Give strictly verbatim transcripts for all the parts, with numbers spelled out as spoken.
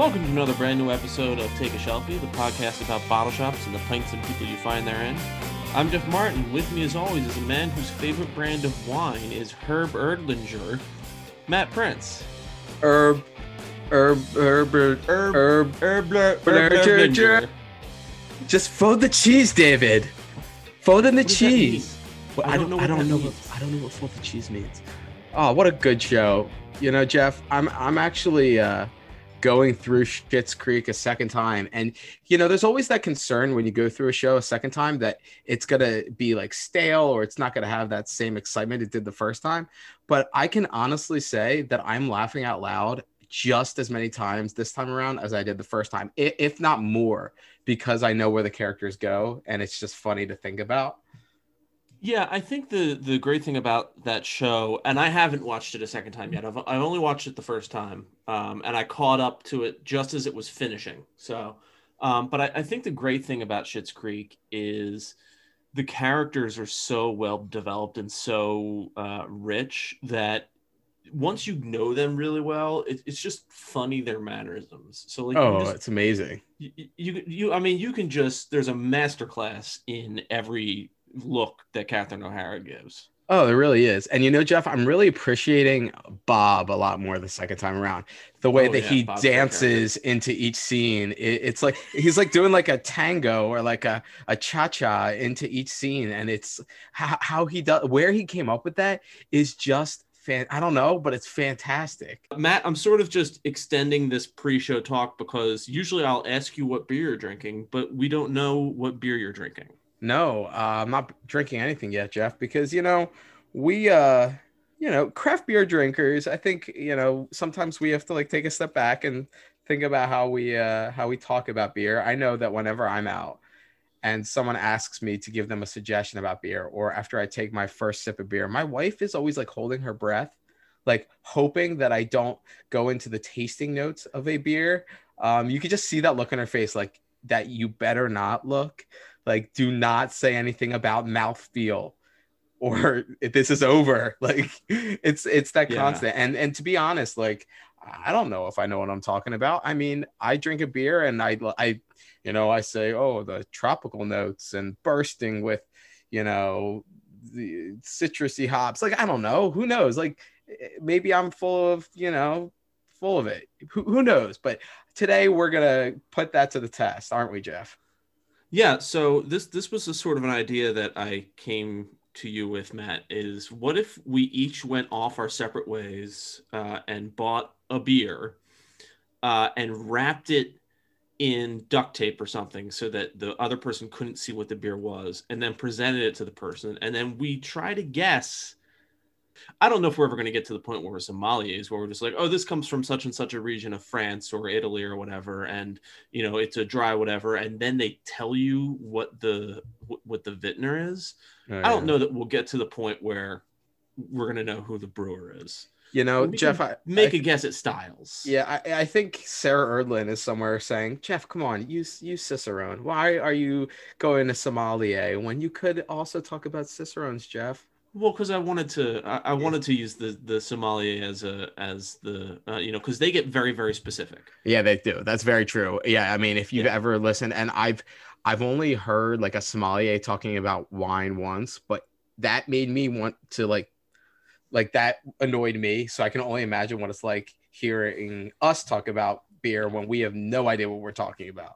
Welcome to another brand new episode of Take a Shelfie, the podcast about bottle shops and the pints and people you find therein. I'm Jeff Martin. With me, as always, is a man whose favorite brand of wine is Herb Erdlinger, Matt Prince. Herb, Herb, Herb, Herb, Herb, Herb, Erdlinger. Just fold the cheese, David. Fold in the What does cheese. that mean? Well, I don't know. I don't know. What, I don't know what fold the cheese means. Oh, what a good show! You know, Jeff. I'm. I'm actually. Uh, going through Schitt's Creek a second time. And, you know, there's always that concern when you go through a show a second time that it's going to be like stale or it's not going to have that same excitement it did the first time. But I can honestly say that I'm laughing out loud just as many times this time around as I did the first time, if not more, because I know where the characters go and it's just funny to think about. Yeah, I think the the great thing about that show, and I haven't watched it a second time yet. I've I only watched it the first time, um, and I caught up to it just as it was finishing. So, um, but I, I think the great thing about Schitt's Creek is the characters are so well developed and so uh, rich that once you know them really well, it, it's just funny their mannerisms. So, like, oh, you just, it's amazing. You, you you I mean, you can just there's a masterclass in every look that Catherine O'Hara gives. Oh, there really is. And you know, Jeff, I'm really appreciating Bob a lot more the second time around. The way Oh, that yeah, he Bob's dances into each scene. It, it's like he's like doing like a tango or like a, a cha-cha into each scene. And it's how, how he does, where he came up with that is just fan. I don't know, but it's fantastic. Matt, I'm sort of just extending this pre-show talk because usually I'll ask you what beer you're drinking, but we don't know what beer you're drinking. No, uh, I'm not drinking anything yet, Jeff, because, you know, we, uh, you know, craft beer drinkers, I think, you know, sometimes we have to like take a step back and think about how we, uh, how we talk about beer. I know that whenever I'm out and someone asks me to give them a suggestion about beer, or after I take my first sip of beer, my wife is always like holding her breath, like hoping that I don't go into the tasting notes of a beer. Um, you could just see that look on her face, like that you better not look. Like, do not say anything about mouthfeel or this is over. Like, it's it's that Yeah. constant. And and to be honest, like, I don't know if I know what I'm talking about. I mean, I drink a beer and I, I you know, I say, oh, the tropical notes and bursting with, you know, the citrusy hops. Like, I don't know. Who knows? Like, maybe I'm full of, you know, full of it. Who, who knows? But today we're going to put that to the test, aren't we, Jeff? Yeah, so this this was a sort of an idea that I came to you with, Matt, is what if we each went off our separate ways uh, and bought a beer uh, and wrapped it in duct tape or something so that the other person couldn't see what the beer was, and then presented it to the person, and then we try to guess. I don't know if we're ever going to get to the point where we're sommeliers, where we're just like, oh, this comes from such and such a region of France or Italy or whatever, and you know it's a dry whatever, and then they tell you what the what the vintner is. Oh, yeah. I don't know that we'll get to the point where we're going to know who the brewer is. You know, Jeff, I make I, a guess at styles. Yeah, I, I think Sarah Erdlin is somewhere saying, Jeff, come on, use use Cicerone. Why are you going to sommelier when you could also talk about Cicerones, Jeff? Well, because I wanted to, I, I wanted to use the the sommelier as a as the uh, you know, because they get very very specific. Yeah, they do. That's very true. Yeah, I mean, if you've yeah. ever listened, and I've I've only heard like a sommelier talking about wine once, but that made me want to like like that annoyed me. So I can only imagine what it's like hearing us talk about beer when we have no idea what we're talking about.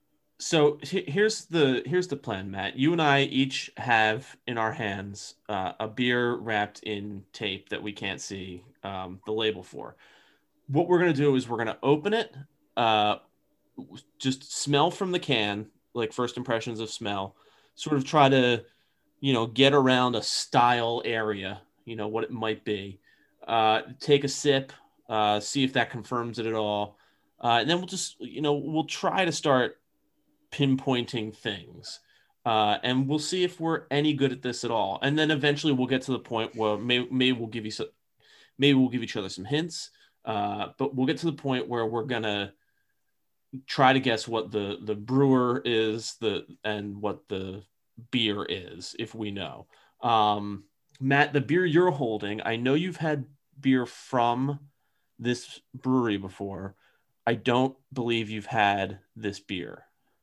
So here's the here's the plan, Matt. You and I each have in our hands uh, a beer wrapped in tape that we can't see um, the label for. What we're gonna do is we're gonna open it, uh, just smell from the can, like first impressions of smell. Sort of try to, you know, get around a style area, you know, what it might be. Uh, take a sip, uh, see if that confirms it at all, uh, and then we'll just, you know, we'll try to start pinpointing things uh and we'll see if we're any good at this at all, and then eventually we'll get to the point where maybe, maybe we'll give you some maybe we'll give each other some hints, uh but we'll get to the point where we're gonna try to guess what the the brewer is the and what the beer is if we know. um Matt, the beer you're holding, I know you've had beer from this brewery before. I don't believe you've had this beer.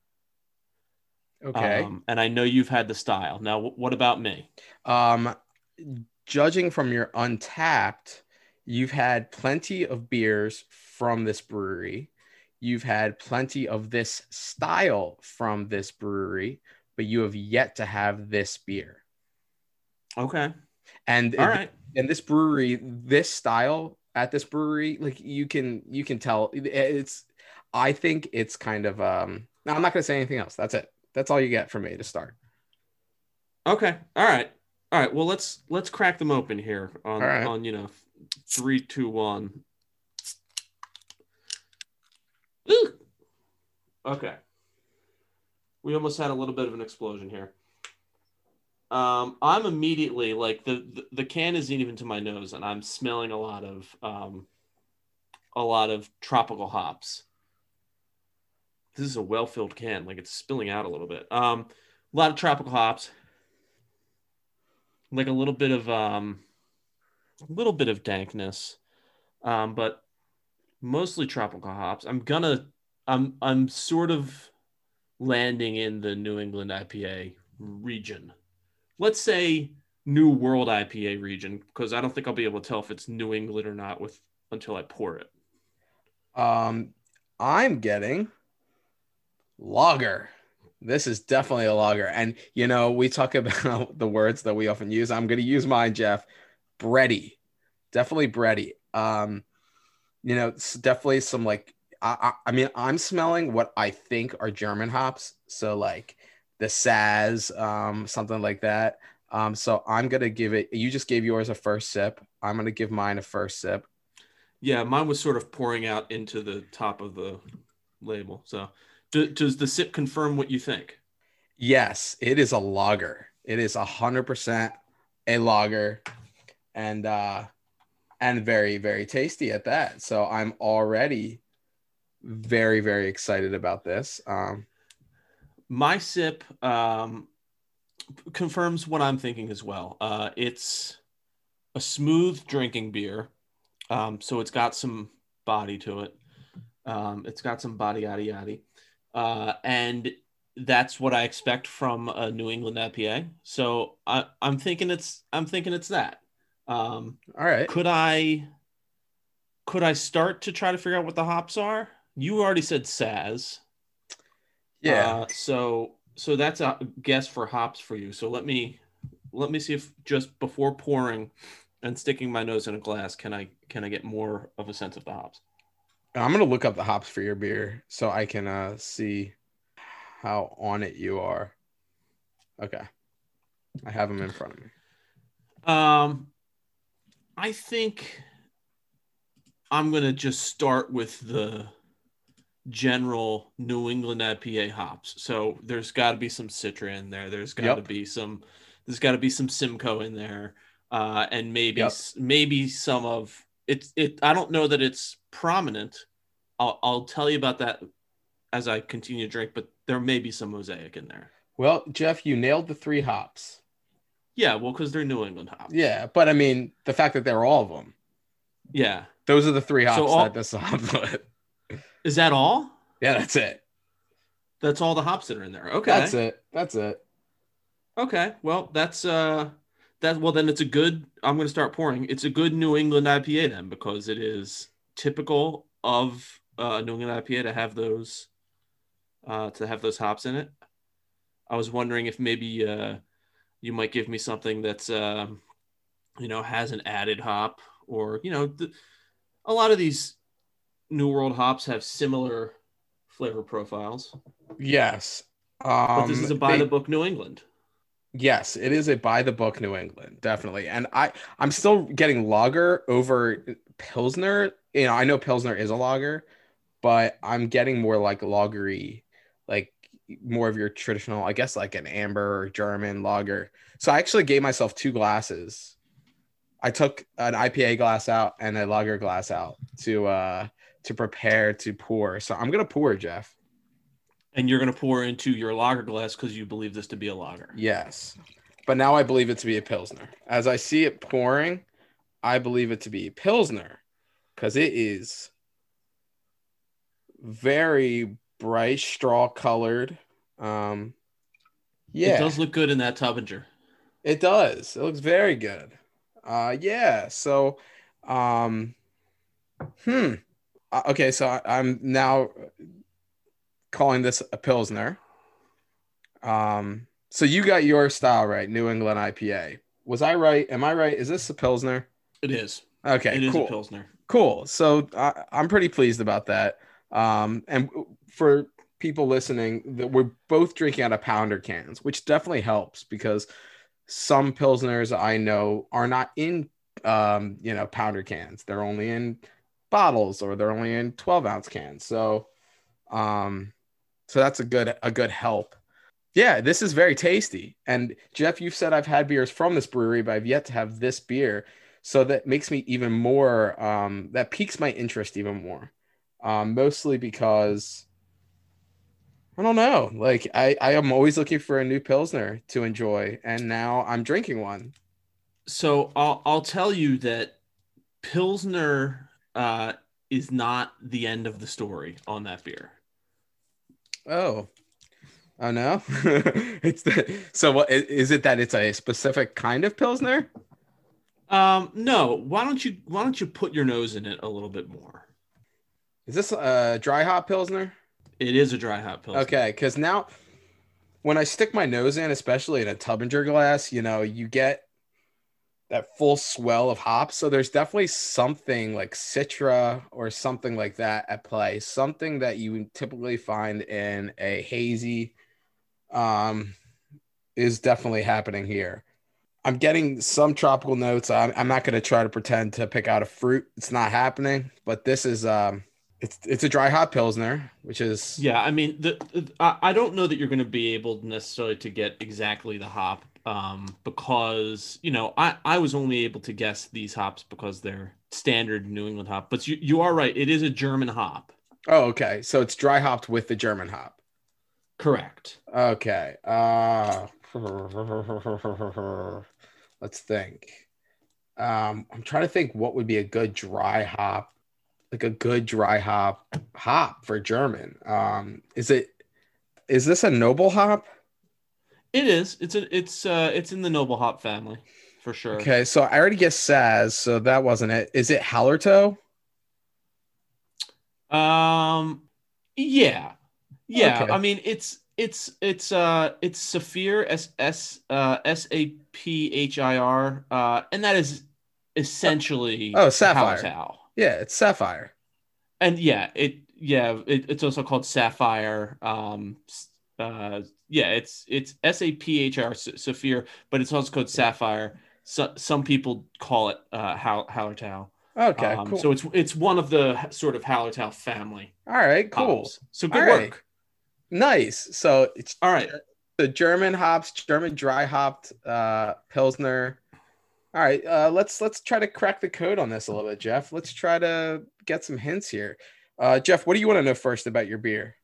Okay. Um, and I know you've had the style. Now, what about me? Um, judging from your Untapped, you've had plenty of beers from this brewery. You've had plenty of this style from this brewery, but you have yet to have this beer. Okay. And All it, right. and this brewery, this style at this brewery, like you can you can tell it's. I think it's kind of um. No, I'm not gonna say anything else. That's it. That's all you get from me to start. Okay. All right. All right. Well, let's let's crack them open here All on right. on you know three, two, one. Ooh! Okay. We almost had a little bit of an explosion here. Um, I'm immediately like the, the the can isn't even to my nose, and I'm smelling a lot of um a lot of tropical hops. This is a well-filled can, like it's spilling out a little bit. Um, a lot of tropical hops, like a little bit of um a little bit of dankness, um, but mostly tropical hops. I'm gonna I'm I'm sort of landing in the New England I P A region. Let's say New World I P A region, because I don't think I'll be able to tell if it's New England or not with until I pour it. Um, I'm getting lager. This is definitely a lager. And, you know, we talk about the words that we often use. I'm going to use mine, Jeff. Bready. Definitely bready. Um, you know, it's definitely some like, I, I, I mean, I'm smelling what I think are German hops. So, like the Saz, um, something like that. Um, so I'm going to give it, you just gave yours a first sip. I'm going to give mine a first sip. Yeah, mine was sort of pouring out into the top of the label. So, do, does the sip confirm what you think? Yes, it is a lager. It is a hundred percent a lager, and uh, and very very tasty at that. So I'm already very very excited about this. Um, My sip um, confirms what I'm thinking as well. Uh, it's a smooth drinking beer, um, so it's got some body to it. Um, it's got some body yada yada, uh, and that's what I expect from a New England I P A. So I, I'm thinking it's I'm thinking it's that. Um, all right. could I could I start to try to figure out what the hops are? You already said Saz, Yeah, uh, so so that's a guess for hops for you. So let me let me see if just before pouring and sticking my nose in a glass, can I can I get more of a sense of the hops? I'm gonna look up the hops for your beer so I can uh, see how on it you are. Okay, I have them in front of me. Um, I think I'm gonna just start with the general New England I P A hops. So there's got to be some Citra in there. There's got to Yep, be some. There's got to be some Simcoe in there, uh, and maybe yep. maybe some of it's. It. I don't know that it's prominent. I'll I'll tell you about that as I continue to drink, but there may be some mosaic in there. Well, Jeff, you nailed the three hops. Yeah, well, because they're New England hops. Yeah, but I mean the fact that they're all of them. Yeah. Those are the three So hops that all this hop put. is that all? Yeah, that's it. That's all the hops that are in there. That's Okay. it. That's it. Okay. Well, that's uh that well then it's a good I'm going to start pouring. It's a good New England I P A then because it is typical of uh New England I P A to have those uh to have those hops in it. I was wondering if maybe uh you might give me something that's um you know has an added hop or you know th- a lot of these New World hops have similar flavor profiles, Yes. but this Um is a by the they book New England. yes, it is a by the book New England, definitely. And I I'm still getting lager over Pilsner. You know, I know Pilsner is a lager, but I'm getting more like lagery, like more of your traditional, I guess like an amber or German lager. So I actually gave myself two glasses. I took an I P A glass out and a lager glass out to uh to prepare to pour. So I'm gonna pour, Jeff. And you're going to pour into your lager glass because you believe this to be a lager. Yes. But now I believe it to be a Pilsner. As I see it pouring, I believe it to be Pilsner because it is very bright, straw colored. Um, It yeah, does look good in that Tubinger. it does. It looks very good. Uh, yeah. So, um, hmm. Uh, Okay, so I, I'm now calling this a Pilsner. Um, so you got your style right, New England I P A. Was I right? Am I right? Is this a Pilsner? It is. Okay, It is a cool. Pilsner. Cool. So I, I'm pretty pleased about that. Um, and for people listening, that we're both drinking out of pounder cans, which definitely helps because some Pilsners I know are not in, um, you know, pounder cans. They're only in bottles or they're only in twelve ounce cans. So, um, so that's a good a good help. Yeah, this is very tasty. And Jeff, you've said I've had beers from this brewery, but I've yet to have this beer. So that makes me even more, um, that piques my interest even more. Um, mostly because I don't know, like I, I am always looking for a new Pilsner to enjoy, and now I'm drinking one. So I'll I'll tell you that Pilsner uh, is not the end of the story on that beer. Oh, oh no. It's the so what i- is it that it's a specific kind of Pilsner? Um, no, why don't you why don't you put your nose in it a little bit more? Is this a dry hop Pilsner? It is a dry hop Pilsner. Okay, because now when I stick my nose in, especially in a Tubinger glass, you know, you get that full swell of hops. So there's definitely something like Citra or something like that at play. Something that you typically find in a hazy um, is definitely happening here. I'm getting some tropical notes. I'm, I'm not going to try to pretend to pick out a fruit. It's not happening. But this is um, it's it's a dry hop pilsner, which is Yeah, I mean, the, the I I don't know that you're going to be able necessarily to get exactly the hop, um, because you know I I was only able to guess these hops because they're standard New England hop. But you you are right, it is a German hop. oh okay. So it's dry hopped with the German hop. Correct. Okay. Uh, let's think. Um, I'm trying to think what would be a good dry hop, like a good dry hop hop for German. Um, is it is this a noble hop? It is. It's a it's uh it's in the noble hop family for sure. Okay, so I already guessed Saz, so that wasn't it. Is it Hallertau? Um, yeah, yeah. I Okay. mean, it's it's it's uh it's Saphir S S uh S A P H I R uh and that is essentially Oh, Sapphire. Hallertau. Yeah, it's Sapphire. And yeah, it yeah it, it's also called Sapphire. Um, s- uh, yeah, it's it's S A P H R Saphir, but it's also called Sapphire. So, some people call it uh Hall- Hallertau. Okay, Um, cool. so it's it's one of the sort of Hallertau family All right, cool. hops. So All good right, work. nice. So it's All right. the German hops, German dry hopped uh Pilsner. All right, uh, let's let's try to crack the code on this a little bit, Jeff. Let's try to get some hints here. Uh, Jeff, what do you want to know first about your beer?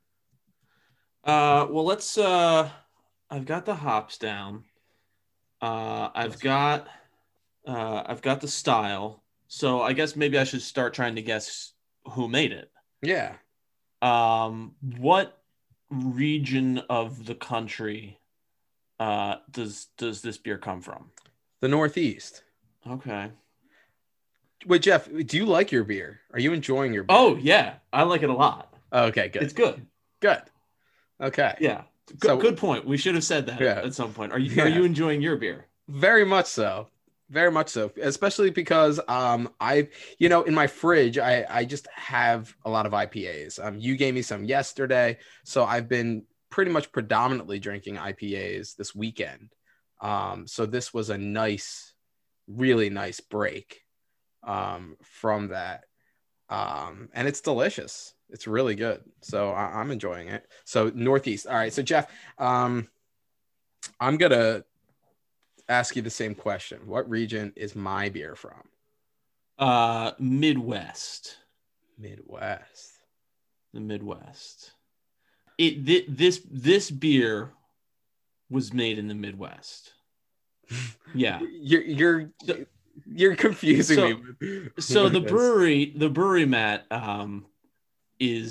Uh, well, let's. Uh, I've got the hops down. Uh, I've got. Uh, I've got the style. So I guess maybe I should start trying to guess who made it. Yeah, Um, what region of the country uh does does this beer come from? the Northeast. Okay. Wait, Jeff, do you like your beer? Are you enjoying your beer? Oh yeah, I like it a lot. Okay, It's good, good. good. Okay, Yeah. Good, so good point. We should have said that yeah, at some point. Are you are yeah, you enjoying your beer? very much so. Very much so, especially because um I you know in my fridge I I just have a lot of I P As. Um you gave me some yesterday, so I've been pretty much predominantly drinking I P As this weekend. Um so this was a nice really nice break um from that. Um and it's delicious. It's really good. So I, I'm enjoying it. So Northeast. All right, so Jeff, um I'm going to ask you the same question. What region is my beer from? Uh, Midwest. Midwest. The Midwest. It thi- this this beer was made in the Midwest. Yeah. You're you're So, you're confusing so, me with, so with the this. brewery, the brewery, Matt, um, is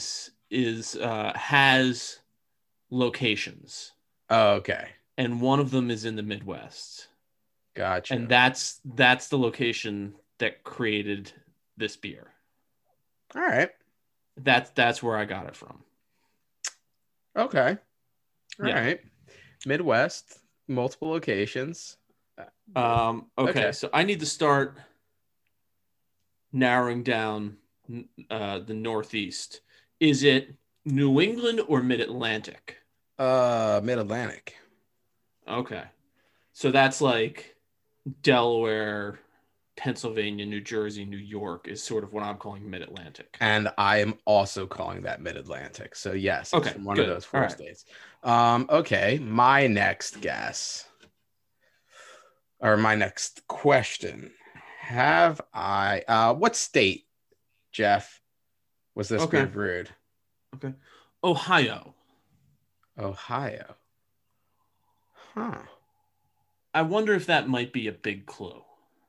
is uh, has locations, Oh, okay. and one of them is in the Midwest, and Gotcha. that's that's the location that created this beer. All right. That's that's where I got it from. Okay. All Yeah. right. Midwest, multiple locations. Uh, Um, okay, Okay. so I need to start narrowing down uh, the Northeast. Is it New England or Mid Atlantic? Uh, Mid-Atlantic. Okay, so that's like Delaware, Pennsylvania, New Jersey, New York is sort of what I'm calling Mid Atlantic. And I am also calling that Mid-Atlantic. So yes, it's Okay, from one of good. those All four right. states. Um, okay. My next guess, or my next question. Have I uh what state, Jeff, was this beer Okay. brewed? Okay. Ohio. Ohio. Huh. I wonder if that might be a big clue.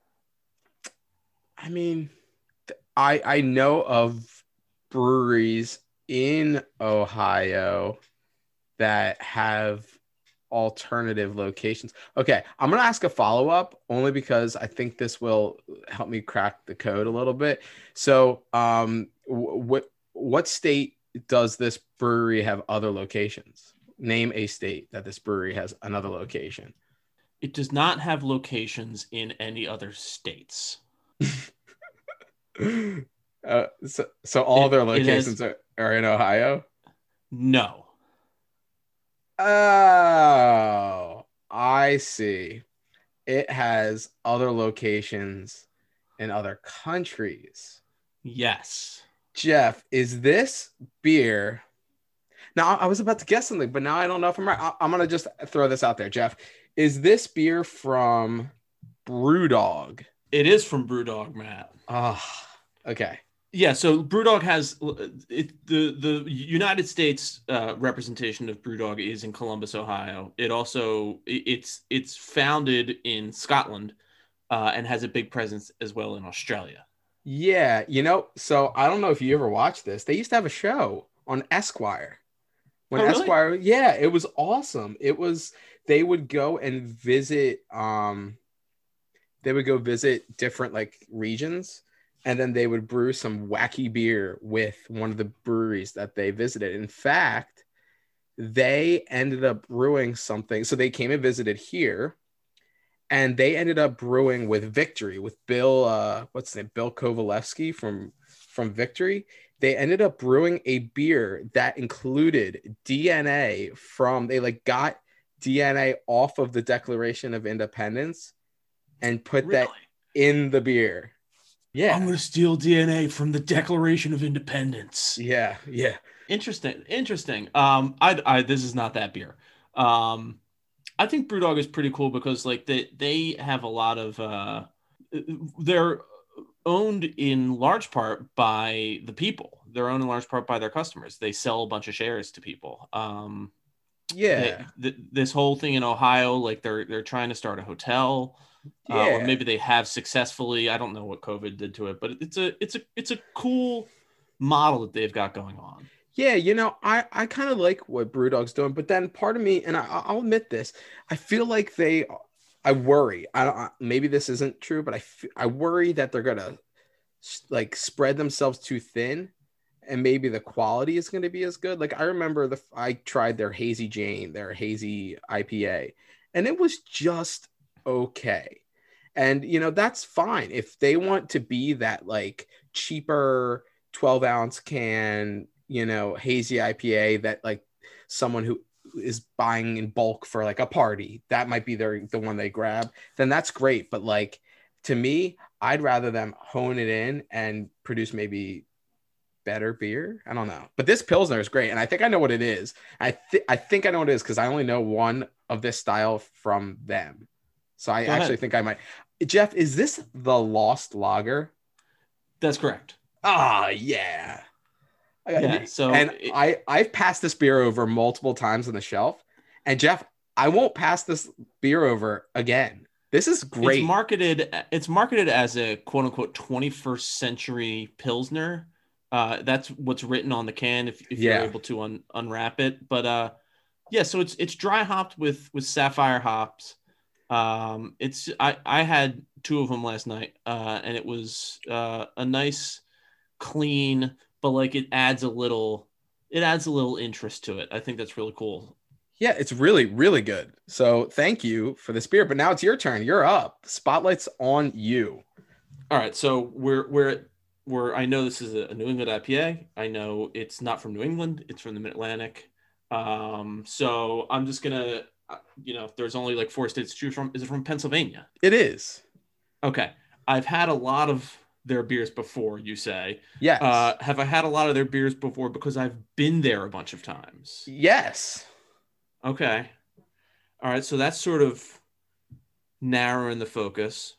I mean, th- I I know of breweries in Ohio that have alternative locations. Okay, I'm gonna ask a follow up only because I think this will help me crack the code a little bit. So, um, wh- what what state does this brewery have other locations? Name a state that this brewery has another location. It does not have locations in any other states. uh, so, so all It their it has locations are, are in Ohio. no. Oh, I see. It has other locations in other countries. Yes. Jeff, is this beer? Now, I was about to guess something, but now I don't know if I'm right. I- I'm going to just throw this out there, Jeff. Is this beer from Brewdog? It is from Brewdog, Matt. Ah, okay. Yeah, so Brewdog has it, the the United States uh, representation of Brewdog is in Columbus, Ohio. It also it's it's founded in Scotland uh, and has a big presence as well in Australia. Yeah, you know, so I don't know if you ever watched this. They used to have a show on Esquire. When Oh, really? Esquire, yeah, it was awesome. It was they would go and visit um they would go visit different like regions and then they would brew some wacky beer with one of the breweries that they visited. In fact, they ended up brewing something. So they came and visited here and they ended up brewing with Victory with Bill uh what's his name? Bill Kovalevsky from from Victory. They ended up brewing a beer that included D N A from they like got D N A off of the Declaration of Independence and put that Really? in the beer. I'm Yeah. going to steal D N A from the Declaration of Independence. Yeah. Yeah. Interesting. Interesting. Um, I, I this is not that beer. Um, I think Brewdog is pretty cool because like they they have a lot of uh, they're owned in large part by the people. They're owned in large part by their customers. They sell a bunch of shares to people. Um, they Yeah. th- this whole thing in Ohio, like they're they're trying to start a hotel, uh, or Yeah. maybe they have successfully. I don't know what COVID did to it, but it's a it's a it's a cool model that they've got going on. Yeah, you know, I, I kind of like what Brewdog's doing, but then part of me, and I, I'll admit this, I feel like they, I worry. I don't, I- maybe this isn't true, but I, f- I worry that they're gonna s- like spread themselves too thin, and maybe the quality is going to be as good. Like I remember the, I tried their Hazy Jane, their hazy I P A, and it was just okay. And you know, that's fine if they want to be that like cheaper twelve ounce can, you know, hazy I P A that like someone who is buying in bulk for like a party, that might be their the one they grab, then that's great. But like to me, I'd rather them hone it in and produce maybe better beer. I don't know. But this Pilsner is great. And I think I know what it is. I, th- I think I know what it is because I only know one of this style from them. So I Go actually ahead. think I might. Jeff, is this the Lost Lager? That's correct. Ah, yeah. Yeah. I- So And it, I I've passed this beer over multiple times on the shelf. And Jeff, I won't pass this beer over again. This is it's great. marketed it's marketed as a quote unquote twenty-first century pilsner, Uh, that's what's written on the can if, if you're Yeah, able to un, unwrap it. But uh, yeah, so it's it's dry hopped with with sapphire hops. Um, it's I I had two of them last night, uh, and it was uh, a nice, clean, but like it adds a little it adds a little interest to it. I think that's really cool. yeah, it's really, really good. So thank you for this beer. But now it's your turn. You're up. Spotlight's on you. All right, so we're we're we're I know this is a New England I P A. I know it's not from New England; it's from the Mid Atlantic. Um, so I'm just gonna, uh, you know, there's only like four states to choose from. Is it from Pennsylvania? It is. Okay, I've had a lot of their beers before. You say, uh, Yes. have I had a lot of their beers before because I've been there a bunch of times? Yes. Okay, all right, so that's sort of narrowing the focus.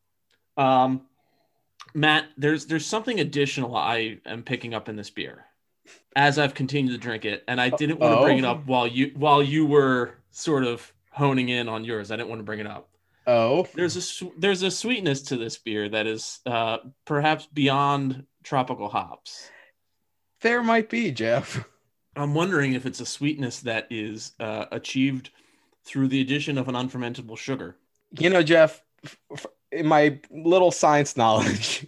Um, Matt, there's there's something additional I am picking up in this beer as I've continued to drink it, and I didn't want to bring it Oh. up while you while you were sort of honing in on yours. I didn't want to bring it up. Oh. There's a s- there's a sweetness to this beer that is uh, perhaps beyond tropical hops. There might be, Jeff. I'm wondering if it's a sweetness that is uh, achieved through the addition of an unfermentable sugar. You know, Jeff, f- f- in my little science knowledge,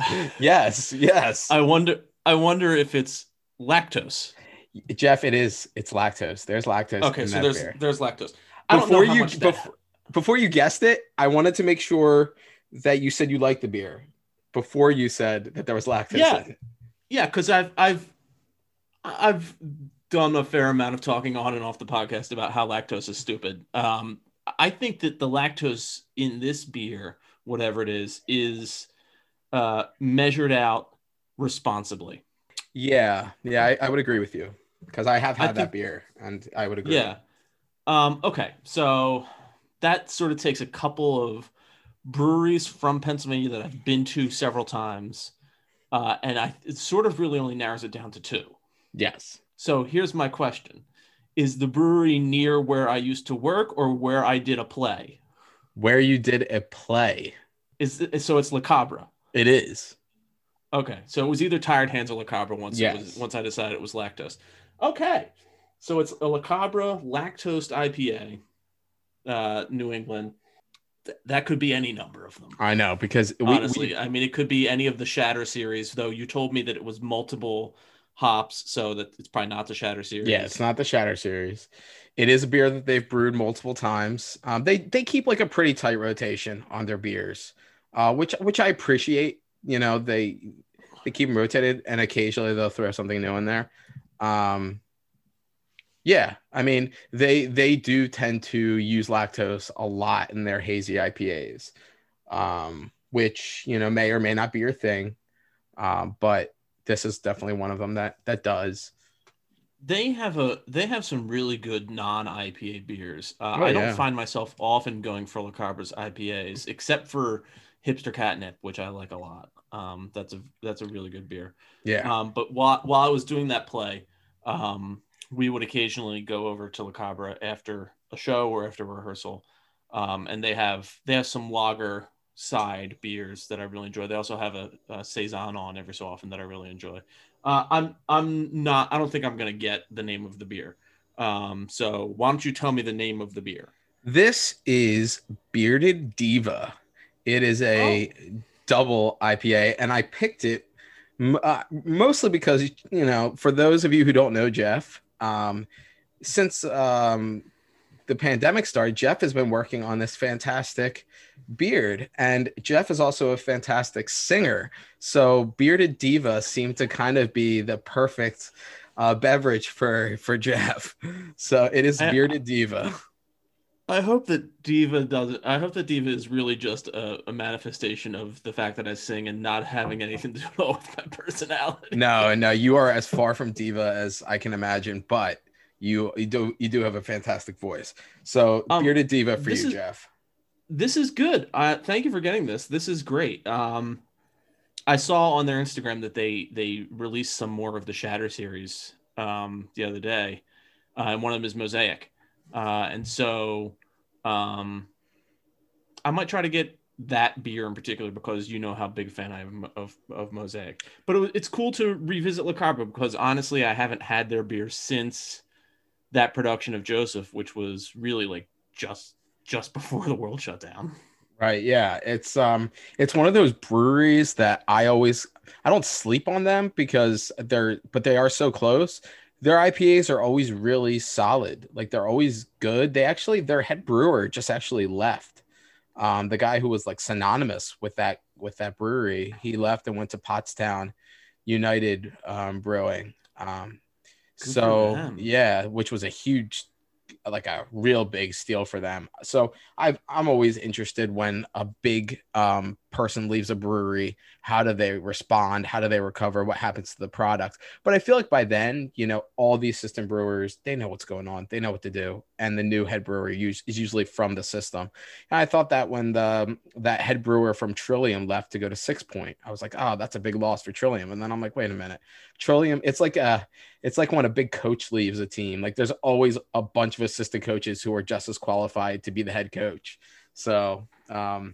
yes, yes. I wonder I wonder if it's lactose. Jeff, it is. It's lactose. There's lactose Okay, in so that there's beer. there's lactose. I don't know Before how you much that. before, before you guessed it, I wanted to make sure that you said you liked the beer before you said that there was lactose Yeah, in it. yeah, because I've I've I've done a fair amount of talking on and off the podcast about how lactose is stupid. Um, I think that the lactose in this beer, whatever it is, is uh, measured out responsibly. Yeah, yeah, I, I would agree with you because I have I had that think, beer and I would agree. yeah. Um, okay, so that sort of takes a couple of breweries from Pennsylvania that I've been to several times, uh, and I it sort of really only narrows it down to two. Yes. So here's my question. Is the brewery near where I used to work or where I did a play? Where you did a play. Is it, so it's La Cabra. It is. Okay. So it was either Tired Hands or La Cabra once it was Yes. once I decided it was lactose. Okay. So it's a La Cabra lactose I P A, uh, New England. Th- that could be any number of them. I know because we, Honestly, we I mean, it could be any of the Shatter series, though you told me that it was multiple hops, so that it's probably not the Shatter series. yeah, it's not the Shatter series. It is a beer that they've brewed multiple times. Um, they they keep like a pretty tight rotation on their beers, uh, which which I appreciate. You know, they they keep them rotated, and occasionally they'll throw something new in there. Um, yeah, I mean they they do tend to use lactose a lot in their hazy I P As, um, which you know may or may not be your thing, um, but this is definitely one of them that that does. They have a they have some really good non-I P A beers. Uh, Oh I don't yeah, find myself often going for La Cabra's I P As, except for Hipster Catnip, which I like a lot. Um, that's a that's a really good beer. yeah. Um, but while while I was doing that play, um, we would occasionally go over to La Cabra after a show or after rehearsal, um, and they have they have some lager side beers that I really enjoy. They also have a, a saison on every so often that I really enjoy. Uh, I'm I'm not. I don't think I'm gonna get the name of the beer. Um, so why don't you tell me the name of the beer? This is Bearded Diva. It is Oh, a double I P A, and I picked it m- uh, mostly because you know, for those of you who don't know Jeff, um, since um, the pandemic started, Jeff has been working on this fantastic beard, and Jeff is also a fantastic singer. So Bearded Diva seemed to kind of be the perfect uh, beverage for for Jeff. So it is I Bearded Diva. I hope that Diva doesn't. I hope that Diva is really just a, a manifestation of the fact that I sing and not having anything to do with my personality. No, no, you are as far from diva as I can imagine, but you you do you do have a fantastic voice. So Um, Bearded Diva for this you, is Jeff. this is good. Uh, thank you for getting this. This is great. Um, I saw on their Instagram that they they released some more of the Shatter series um the other day, uh, and one of them is Mosaic, uh, and so um I might try to get that beer in particular because you know how big a fan I am of, of Mosaic. But it, it's cool to revisit La Carpa because honestly, I haven't had their beer since that production of Joseph, which was really like just just before the world shut down. Right. Yeah. It's um it's one of those breweries that I always I don't sleep on them because they're but they are so close. Their I P As are always really solid. Like they're always good. They actually their head brewer just actually left. Um, the guy who was like synonymous with that with that brewery, he left and went to Pottstown United um, Brewing. Um, so yeah, which was a huge, like a real big steal for them. So I've, I'm always interested when a big um, person leaves a brewery, how do they respond? How do they recover? What happens to the product? But I feel like by then, you know, all these system brewers, they know what's going on. They know what to do. And the new head brewer is usually from the system. And I thought that when the that head brewer from Trillium left to go to Six Point, I was like, oh, that's a big loss for Trillium. And then I'm like, wait a minute, Trillium, it's like a it's like when a big coach leaves a team. Like there's always a bunch of assistant coaches who are just as qualified to be the head coach. So um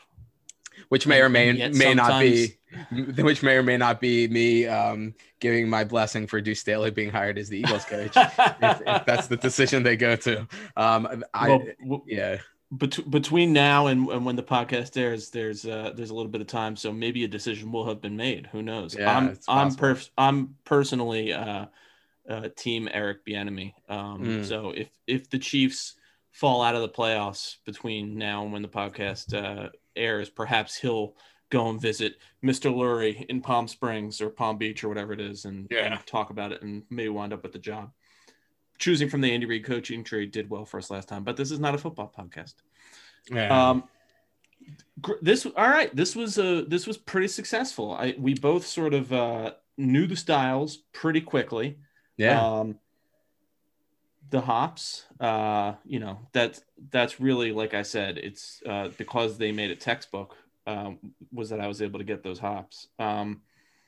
which may or may may not be which may or may not be me um giving my blessing for Deuce Staley being hired as the Eagles coach if, if that's the decision they go to. um I well, yeah bet- between now and, and when the podcast airs, there's uh there's a little bit of time, so maybe a decision will have been made. Who knows? Yeah, i'm i'm perf- i'm personally uh uh team Eric Bieniemy. um mm. So if if the Chiefs fall out of the playoffs between now and when the podcast uh airs, perhaps he'll go and visit Mister Lurie in Palm Springs or Palm Beach or whatever it is and, yeah. and talk about it and maybe wind up with the job. Choosing from the Andy Reid coaching tree did well for us last time, but this is not a football podcast. Yeah. Um, this all right. This was a this was pretty successful. I we both sort of uh, knew the styles pretty quickly. Yeah. Um, the hops, uh, you know, that's that's really, like I said, it's uh, because they made it textbook. Um, was that I was able to get those hops. Um,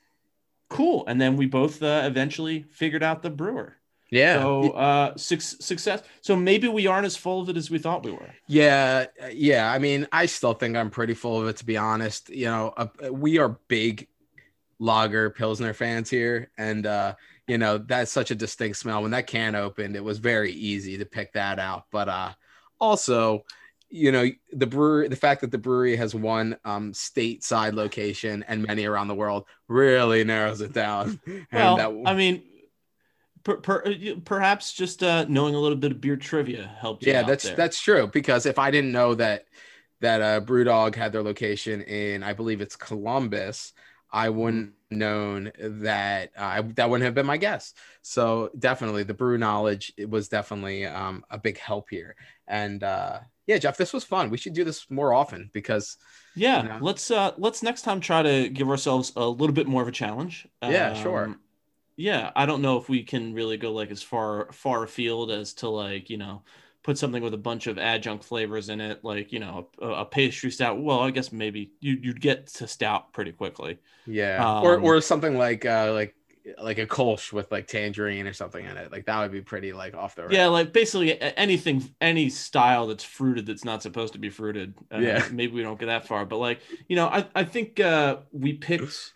cool. And then we both uh, eventually figured out the brewer. Yeah. So uh, su- success. So maybe we aren't as full of it as we thought we were. Yeah. Yeah. I mean, I still think I'm pretty full of it, to be honest. You know, uh, we are big lager Pilsner fans here. And, uh, you know, that's such a distinct smell. When that can opened, it was very easy to pick that out. But uh, also, you know, the brewery, the fact that the brewery has one um, stateside location and many around the world really narrows it down. Well, and that, I mean, per, per, perhaps just uh, knowing a little bit of beer trivia helped. Yeah, you that's there. that's true. Because if I didn't know that that uh, BrewDog had their location in, I believe it's Columbus, I wouldn't known that uh, that wouldn't have been my guess. So definitely the brew knowledge, it was definitely um, a big help here. And uh, yeah, Jeff, this was fun. We should do this more often because yeah, you know, let's uh, let's next time try to give ourselves a little bit more of a challenge. Yeah, um, sure. Yeah, I don't know if we can really go like as far far afield as to like, you know, put something with a bunch of adjunct flavors in it, like, you know, a, a pastry stout. Well, I guess maybe you, you'd get to stout pretty quickly. Yeah. Um, or or something like uh, like like a Kolsch with like tangerine or something in it. Like that would be pretty like off the rack. Yeah, like basically anything, any style that's fruited that's not supposed to be fruited. Uh, yeah. Maybe we don't get that far, but like, you know, I, I think uh, we picked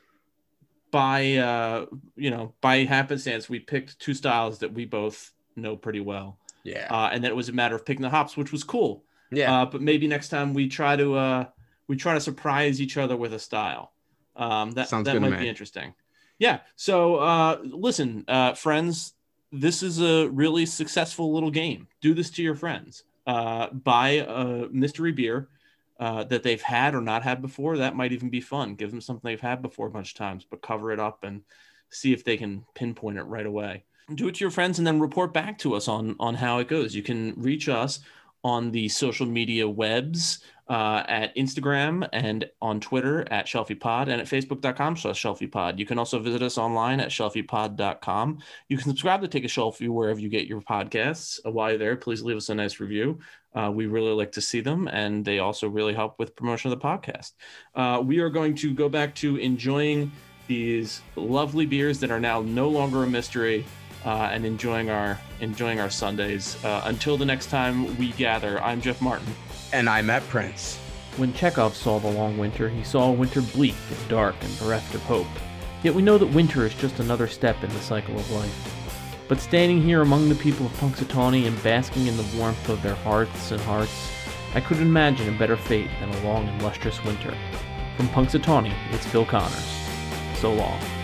by, uh, you know, by happenstance, we picked two styles that we both know pretty well. Yeah. Uh, and then it was a matter of picking the hops, which was cool. Yeah. Uh, but maybe next time we try to uh, we try to surprise each other with a style. Um, that Sounds that good, might man. be interesting. Yeah. So uh, listen, uh, friends, this is a really successful little game. Do this to your friends. Uh, buy a mystery beer uh, that they've had or not had before. That might even be fun. Give them something they've had before a bunch of times, but cover it up and see if they can pinpoint it right away. Do it to your friends and then report back to us on, on how it goes. You can reach us on the social media webs uh, at Instagram and on Twitter at ShelfiePod and at Facebook.com slash ShelfiePod. You can also visit us online at ShelfiePod dot com. You can subscribe to Take a Shelfie wherever you get your podcasts. While you're there, please leave us a nice review. Uh, we really like to see them, and they also really help with promotion of the podcast. Uh, we are going to go back to enjoying these lovely beers that are now no longer a mystery. Uh, and enjoying our enjoying our Sundays. Uh, until the next time we gather, I'm Jeff Martin. And I'm Matt Prince. When Chekhov saw the long winter, he saw a winter bleak and dark and bereft of hope. Yet we know that winter is just another step in the cycle of life. But standing here among the people of Punxsutawney and basking in the warmth of their hearths and hearts, I couldn't imagine a better fate than a long and lustrous winter. From Punxsutawney, it's Phil Connors. So long.